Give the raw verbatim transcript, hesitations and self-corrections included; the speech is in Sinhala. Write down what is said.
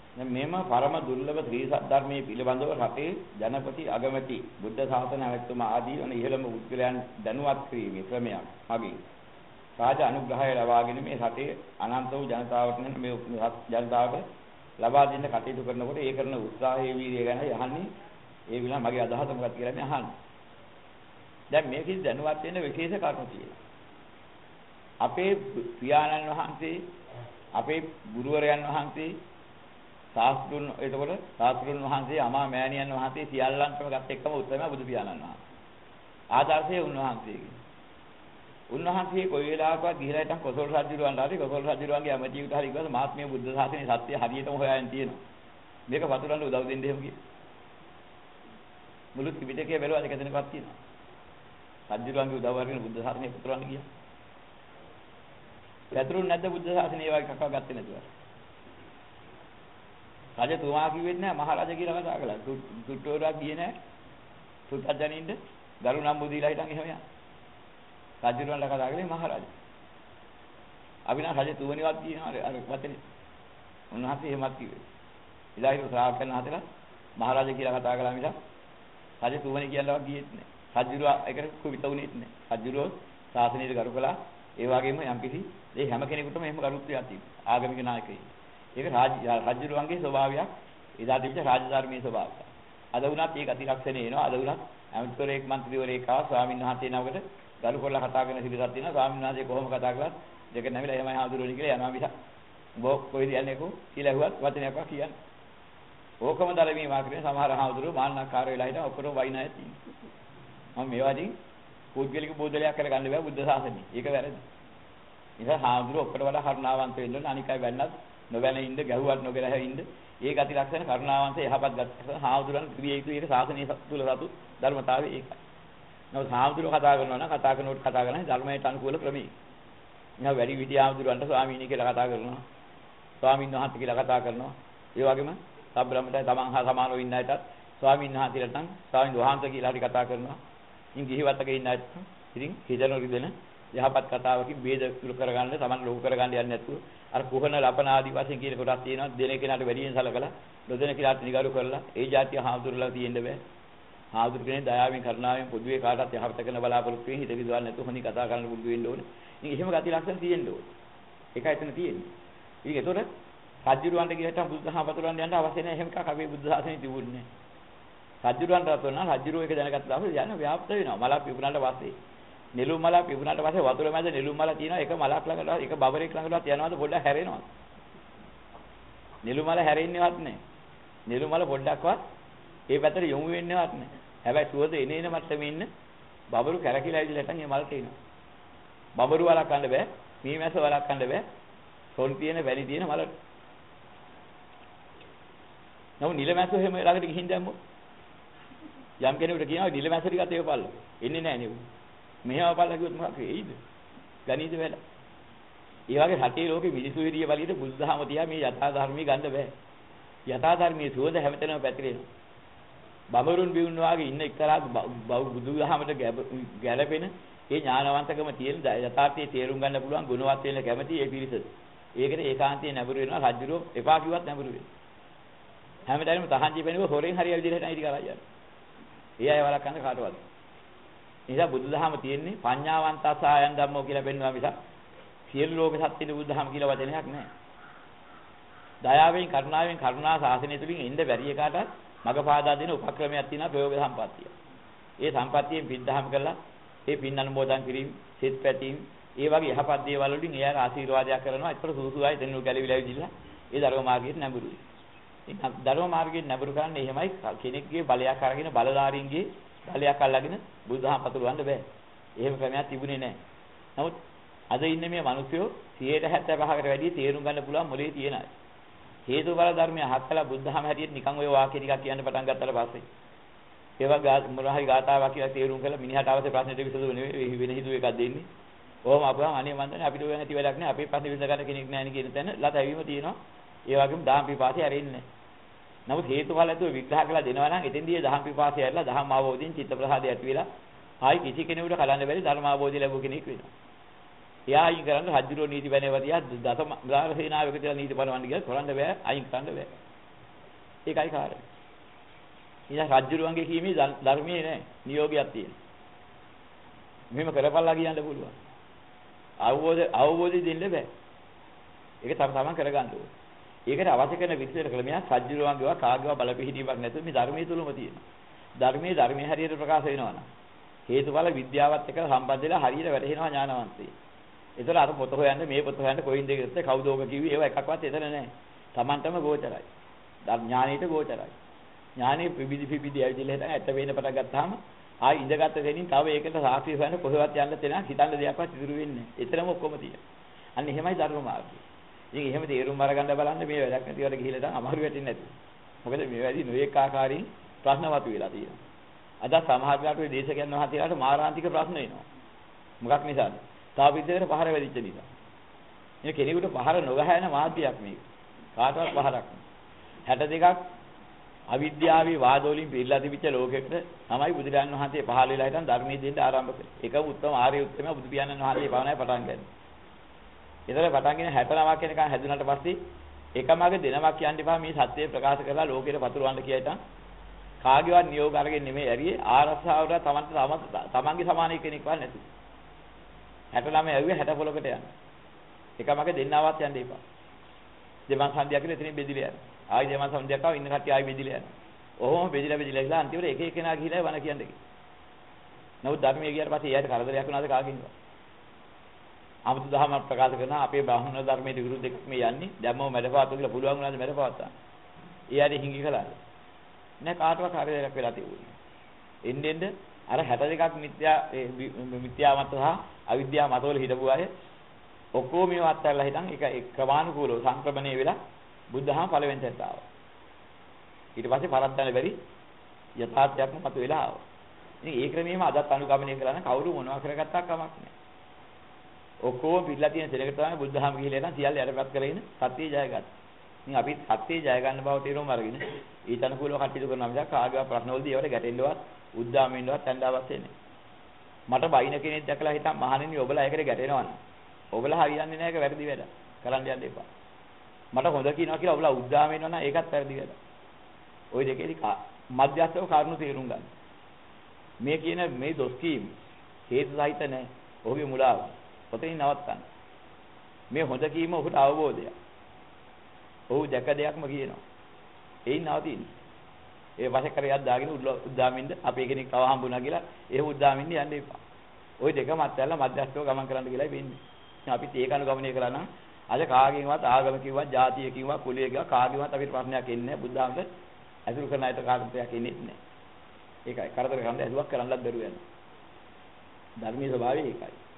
දැන් මේම පරම දුර්ලභ ත්‍රි සද්ධර්මයේ පිළිබඳව රටේ ජනපති අගමැති බුද්ධ ශාසන ඇතුළම ආදී වන ඉහළම උද්ගලයන් දැනුවත් කිරීමේ ක්‍රමයක් මගින් රාජ අනුග්‍රහය ලබාගෙන මේ රටේ අනන්ත වූ ජනතාවට මේ ජනතාවට ලබා දෙන්න කටයුතු කරනකොට ඒ කරන උත්සාහයේ වීර්යය ගැන යහන්නේ ඒ විලා මගේ අදහස මොකක්ද කියලා මේ අහන්නේ. දැන් මේකෙන් දැනුවත් වෙන්න විශේෂ කාරණා තියෙනවා. අපේ පියාණන් වහන්සේ අපේ ගුරුවරයන් වහන්සේ ශාස්ත්‍රුන් එතකොට ශාස්ත්‍රුන් වහන්සේ අමා මෑණියන් වහන්සේ සියල්ලන්ටම ගත් එක්කම උත්තරම බුදු පියාණන් වහන්සේ. ආදර්ශය උන්වහන්සේගේ. උන්වහන්සේ කොයි වෙලාවකවත් ගිහිලා හිටන් කොසල් රජුරවන්ට හරි කොසල් රජුරවන්ගේ ඇමතිවට හරි කිව්වද මාත්මේ බුද්ධ ශාසනයේ සත්‍ය හරියටම හොයාගෙන තියෙනවා. මේක වතුරන්න උදව් දෙන්න එහෙම කිය. මුළු ත්‍රිපිටකය බැලුවා දෙක දෙනකවත් තියෙනවා. රජුරවන්ගේ උදව් අරගෙන බුද්ධ ශාසනය පුතුරන්න ගියා. යතුරුන් නැද්ද බුද්ධ ශාසනය ඒ වගේ කකව ගත්තේ නැතුව. රජතුමා කිව්වෙත් නෑ මහරජා කියලා කතා කළා. සුට්ටෝරා ගියේ නෑ. සුට්ටජනින්ද ගරු නම් බුදීලා හිටන් එහෙම යනවා. රජුරවන්ලා කතා කළේ මහරජා. අවිනාශ රජ තුවණිවත් කියනවා අර වචනේ. උන්වහන්සේ එහෙමත් කිව්වේ. ඉදායි ශ්‍රාවකයන් හතලා මහරජා කියලා කතා කළා මිසක් රජ තුවණි කියලාවත් ගියෙත් නෑ. රජුරවා ඒකට කුවිත උනේත් නෑ. රජුරෝ ශාසනයට ගරු කළා. ඒ වගේම යම්කිසි ඒ හැම කෙනෙකුටම එහෙම ගරුත්වයක් තියෙනවා. ආගමික නායකයෙක්. ඒක රජුරුවන්ගේ ස්වභාවයක්. එදා තිබිච්ච රාජධර්මයේ ස්වභාවය. අද වුණත් ඒක අතිලක්ෂණේ එනවා. අද වුණත් ඇමතිවරයෙක් මන්ත්‍රීවරයෙක් ආව ස්වාමීන් වහන්සේ නමකට ගරු කරලා කතා කරන සිරිතක් තියෙනවා. ස්වාමීන් වහන්සේ කොහොම කතා කළත් දෙක නැමිලා එහෙමයි හාමුදුරුවනේ කියලා යනවා මිස බෝ කොයිද යන්නේ කො කියලා ඇහුවත් වචනයක්වත් කියන්නේ. ඕකම ධර්මයේ වාක්‍යනේ සමහර හාමුදුරුවෝ මාන්නකාර වෙලා හිටන් ඔක්කොම වයින් අය තියෙනවා. මම මේවාදී පුද්ගලික බෝධලයක් කරගන්න බෑ බුද්ධ ශාසනය. ඒක වැරදි. ඉතින් හාමුදුරුවෝ ඔක්කොට වඩා කරුණාවන්ත වෙන්න ඕනේ. අනිකයි වැන්නත් නොවැන ඉන්න ගැහුවත් නොගැරහ ඉන්න. ඒ ගති ලක්ෂණ කරුණාවන්ත යහපත් ගති හාමුදුරන් ක්‍රිය යුතු ඒක ශාසනීය තුල සතු ධර්මතාවය ඒකයි. නමුත් හාමුදුරුවෝ කතා කරනවා නම් කතා කරනකොට කතා කරන්නේ ධර්මයට අනුකූල ක්‍රමයකින්. ඉතින් වැඩි විටි හාමුදුරුවන්ට ස්වාමීනි කියලා කතා කරනවා. ස්වාමීන් වහන්සේ කියලා කතා කරනවා. ඒ වගේම සබ්‍රහ්මණය තමන් හා සමානව ඉන්න අයටත් ස්වාමීන් වහන්සේලාට නම් ස්වාමීන් වහන්සේ කියලා හරි කතා කරනවා. ඉතින් ගිහිවත්තක ඉන්න අයත් ඉතින් හිතන රිදෙන යහපත් කතාවකින් ભેද දුරු කරගන්න තමන් ලොකු කරගන්න යන්නේ නැතුව අර කුහන ලපන ආදි වශයෙන් කියන කොටස් තියෙනවා දෙන කෙනාට වැඩියෙන් සලකලා නොදෙන කෙනාට නිගරු කරලා ඒ જાතිය හාමුදුරුවලා තියෙන්න බෑ. හාමුදුරු කෙනේ දයාවෙන් කරුණාවෙන් පොදුවේ කාටත් යහපත කරන බලාපොරොත්තු වෙන හිත විදවන්න නැතුව හොඳින් කතා කරන්න පුරුදු වෙන්න ඕනේ. ඉතින් එහෙම ගති ලක්ෂණ තියෙන්න ඕනේ. ඒකයි එතන තියෙන්නේ. ඉතින් ඒතකොට රජුරවන්ට ගියහම බුදුදහම පතුරවන්න යන්න අවශ්‍ය නැහැ. එහෙම එකක් අපේ බුද්ධ ශාසනයේ තිබුණේ නැහැ. රජුරවන්ට තොරන රජුරෝ එක දැනගත්ත දවසේ යන ව්‍යාප්ත වෙනවා. මලක් පිපුණාට පස්සේ නෙළුම් මල පිපුණාට පස්සේ වතුර මැද නෙළුම් මල තියෙනවා. එක මලක් ළඟට එක බබරෙක් ළඟට යනවාද පොඩ්ඩක් හැරෙනවා. නෙළුම් මල හැරෙන්නේවත් නැහැ. නෙළුම් මල පොඩ්ඩක්වත් ඒ පැත්තට යොමු වෙන්නේවත් නැහැ. හැබැයි සුවඳ එන එන මට්ටමේ ඉන්න බබරු කැරකිලා ඉඳලා නැටන් මේ මලට එනවා. බබරු වලක් ගන්න බෑ. මීමැස්ස වලක් ගන්න බෑ. සොන් තියෙන වැලි තියෙන මලට. නෝ නිලමැස්ස එහෙම ළඟට ගිහින් දැම්මොත් යම් කෙනෙකුට කියනවා නිලමැස්ස ටිකත් ඒක පල්ල. එන්නේ නැහැ නේ. මෙහෙම පල්ල කිව්වොත් මොකක් වෙයිද? ගණීද වෙල. ඒ වගේ රටේ ලෝකෙ මිනිසු විදිය වලියට බුද්ධහම තියා මේ යථා ධර්මී ගන්න බෑ. යථා ධර්මයේ සුවඳ හැමතැනම පැතිරෙනවා. බබරුන් බිවුන් වාගේ ඉන්න එක්තරා බුදුදහමට ගැළපෙන ඒ ඥානවන්තකම තියෙන යථාර්ථයේ තේරුම් ගන්න පුළුවන් ගුණවත් වෙන කැමැති ඒ පිරිස. ඒකට ඒකාන්තයෙන් නැඹුරු වෙනවා රජුරෝ එපා කිව්වත් නැඹුරු වෙනවා. හැමදාම තහංචි වෙනව හොරෙන් හරිය විදිහට නැයිටි කරලා යනවා. ඒ අය වලක්වන්න කාටවත්. නිසා බුදුදහම තියෙන්නේ පඤ්ඤාවන්තසායන් ධම්මෝ කියලා පෙන්වනවා මිසක් සියලු ලෝක සත්‍යෙ බුදුදහම කියලා වචනයක් නැහැ. දයාවෙන් කරුණාවෙන් කරුණා ශාසනය තුලින් ඉන්න බැරි එකාට මගපාදා දෙන උපක්‍රමයක් තියෙනවා ප්‍රයෝග සම්පත්තිය. ඒ සම්පත්තියෙන් පින්දහම් කරලා ඒ පින් අනුමෝදන් කිරීම, සිත පැතීම, ඒ වගේ යහපත් දේවල් වලින් එයාට ආශිර්වාදයක් කරනවා. ඒතර සුසුසුයි දෙන්නු ගැලවිලා විදිහලා ඒ ධර්ම මාර්ගයට නැඹුරුයි. ඉතින් ධර්ම මාර්ගයට නැඹුරු කරන්නේ එහෙමයි කෙනෙක්ගේ බලයක් අරගෙන බලධාරීන්ගේ බලයක් අල්ලගෙන බුදුදහම පතුරවන්න බෑ. එහෙම ක්‍රමයක් තිබුණේ නැහැ. නමුත් අද ඉන්න මේ මිනිස්සුયો සියයට හැත්තෑ පහකට වැඩිය තේරුම් ගන්න පුළුවන් මොලේ තියෙන අය. හේතුඵල ධර්මය අහකලා බුද්ධහම හැටියට නිකන් ඔය වාක්‍ය ටිකක් කියන්න පටන් ගත්තට පස්සේ ඒවා මොනවාහරි ගාතාවක් කියලා තේරුම් කරලා මිනිහට අවශ්‍ය ප්‍රශ්නෙට විසඳුම නෙවෙයි වෙන හිතුව එකක් දෙන්නේ. කොහොම අපහම අනේ මන්දනේ අපිට ඔය නැති වැඩක් නෑ. අපේ ප්‍රශ්න විසඳ ගන්න කෙනෙක් නෑ නේ කියන තැන ලත ඇවීම තියෙනවා. ඒ වගේම දහම් පිපාසය ඇරෙන්නේ නෑ. නමුත් හේතුඵල ඇතුව විග්‍රහ කරලා දෙනවා නම් එතෙන්දී දහම් පිපාසය ඇරලා දහම් අවබෝධයෙන් චිත්ත ප්‍රසාදය ඇති වෙලා ආයි කිසි කෙනෙකුට කලන්න බැරි ධර්ම අවබෝධය ලැබුව කෙනෙක් වෙනවා. එයා අයින් කරන්න රජුරෝ නීති බැනේවා තියා දසම දාර සේනාවක තියලා නීති බලවන්න ගියා කරන්න බෑ අයින් කරන්න බෑ. ඒකයි කාරණේ. ඊළඟ රජුරුවන්ගේ කීමේ ධර්මයේ නෑ නියෝගයක් තියෙනවා. මෙහෙම කරපල්ලා කියන්න පුළුවන්. අවබෝධ අවබෝධය දෙන්න බෑ. ඒක තම තමන් කරගන්න ඕනේ. ඒකට අවශ්‍ය කරන විදිහට කළ මෙයා රජුරුවන්ගේවා කාගේවා බලපිහිටීමක් නැතුව මේ ධර්මයේ තුලම තියෙනවා. ධර්මයේ ධර්මයේ හරියට ප්‍රකාශ වෙනවා නම් හේතුඵල විද්‍යාවත් එක්ක සම්බන්ධ වෙලා හරියට වැටහෙනවා ඥානවන්තයි. ඒතර අර පොත හොයන්න මේ පොත හොයන්න කොයින්ද ගත්තේ කවුද ඕක කිව්වේ ඒව එකක්වත් එතන නැහැ. Tamanටම ගෝචරයි. ඥානෙට ගෝචරයි. ඥානෙ පිබිදි පිබිදි ඇවිදලා හිටන් ඇත්ත වෙන්න පටන් ගත්තාම ආයි ඉඳගත්ත දෙනින් තව ඒකට සාක්ෂි හොයන්න කොහෙවත් යන්න තැනක් හිතන්න දෙයක්වත් ඉතුරු වෙන්නේ නැහැ. එතරම් ඔක්කොම තියෙනවා. අන්න එහෙමයි ධර්ම මාර්ගය. ඉතින් එහෙම තේරුම් අරගන්න බලන්න මේ වැඩක් නැතිවට ගිහිල්ලා දැන් අමාරු වෙටින්නේ නැති. මොකද මේ වැඩි නොඑක ආකාරයෙන් ප්‍රශ්න මතුවලා තියෙනවා. අද සමහර වෙලාවට ওই දේශකයන් වහන්සේලාට මාරාන්තික ප්‍රශ්න එනවා. මොකක් නිසාද? තාව විද්‍යාවට පහර වැදිච්ච නිසා. මේ කෙනෙකුට පහර නොගහන මාධ්‍යයක් මේක. කාටවත් පහරක් නෑ. හැට දෙකක් අවිද්‍යාවේ වාදවලින් පිළිලා තිබිච්ච ලෝකෙකට තමයි බුදුරජාණන් වහන්සේ පහළ වෙලා හිටන් ධර්මයේ දෙන්න ආරම්භ කළේ. ඒකම උත්තම ආර්ය උත්තම බුදු පියාණන් වහන්සේ පවණයි පටන් ගන්නේ. ඒතර පටන් ගෙන හැට නවයක් වෙනකන් හැදුනට පස්සේ එකමගේ දෙනමක් කියන්න එපා මේ සත්‍යය ප්‍රකාශ කරලා ලෝකෙට පතුරවන්න කියයිතන් කාගේවත් නියෝග අරගෙන නෙමෙයි ඇරියේ ආරස්සාවට තමන්ට තමන්ගේ සමාන කෙනෙක්වත් නැති. හැට නවය ඇවිල්ලා හැට පොලකට යන්න. එකමගේ දෙන්නවත් යන්න එපා. දෙමන් සන්ධියක් කියලා එතනින් බෙදිලා යනවා. ආයි දෙමන් සන්ධියක් ආව ඉන්න කට්ටිය ආයි බෙදිලා යනවා. ඔහොම බෙදිලා බෙදිලා ගිහලා අන්තිමට එක එකනා ගිහිලා වණ කියන්නේ කි. නමුත් ධර්මයේ ගියාට පස්සේ එයාට කරදරයක් වුණාද කාගෙන්වත්? 아무තු දහම ප්‍රකාශ කරන අපේ බ්‍රාහ්මණ ධර්මයට විරුද්ධ එකක් මේ යන්නේ. දැම්මම මැඩපවත්තු කියලා පුළුවන් වුණාද මැඩපවත්තා? එයාට හිඟි කළාද? නෑ කාටවත් හරියටක් වෙලා තිබුණේ. එන්න එන්න අර හැට දෙකක් මිත්‍යා මිත්‍යා මත සහ අවිද්‍යා මතවල හිටපු අය ඔක්කොම මේව අත්හැරලා හිටන් ඒක ක්‍රමානුකූලව සංක්‍රමණය වෙලා බුද්ධහම පළවෙනි තැනට ආවා. ඊට පස්සේ පරද්දන්න බැරි යථාර්ථයක්ම මතුවලා ආවා. ඉතින් ඒ ක්‍රමෙම අදත් අනුගමනය කරලා නම් කවුරු මොනවා කරගත්තා කමක් නෑ. ඔක්කොම පිළිලා තියෙන දෙයකට තමයි බුද්ධහම ගිහිල්ලා නම් සියල්ල යටපත් කරගෙන සත්‍යය ජයගත්තා. ඉතින් අපි සත්‍යය ජය ගන්න බව තේරුම් අරගෙන ඊට අනුකූලව කටයුතු කරනවා මිසක් කාගේවත් ප්‍රශ්නවලදී ඒවට ගැටෙන්නවත් උද්දාමෙන්නවත් යන්නවත් වෙන්නේ. මට බයින කෙනෙක් දැකලා හිටන් මහණෙනි ඔබලා ඒකට ගැටෙනවද? ඔබලා හරියන්නේ නැහැ ඒක වැරදි වැඩ. කරන්න යන්න එපා. මට හොඳ කියනවා කියලා ඔබලා උද්දාම වෙනවා නම් ඒකත් වැරදි වැඩ. ওই දෙකේදී මධ්‍යස්ථව කාරණු තේරුම් ගන්න. මේ කියන මේ දොස් කීම හේතු සහිත නැහැ. ඔහුගේ මුලාව. ඔතනින් නවත්තන්න. මේ හොඳ කීම ඔහුට අවබෝධයක්. ඔහු දැක දෙයක්ම කියනවා. ඒයින් නවතින්නේ. ඒ වශයෙන් කරයක් දාගෙන උද්දාමින්ද අපේ කෙනෙක් තව හම්බුණා කියලා ඒ උද්දාමින්ද යන්න එපා. ওই දෙකම අත්හැරලා මධ්‍යස්ථව ගමන් කරන්න කියලායි වෙන්නේ. අපිත් ඒක අනුගමනය කරලා නම් අද කාගෙන්වත් ආගම කිව්වත් ජාතිය කිව්වත් කුලය කිව්වා කාගෙන්වත් අපිට ප්‍රශ්නයක් එන්නේ නැහැ. බුද්ධාගමට ඇසුරු කරන අයට කාටවත් එන්නේ නැහැ. ඒකයි කරදර කරන්න ඇසුවක් කරන්නත් බැරුව යනවා. ධර්මයේ ස්වභාවය ඒකයි.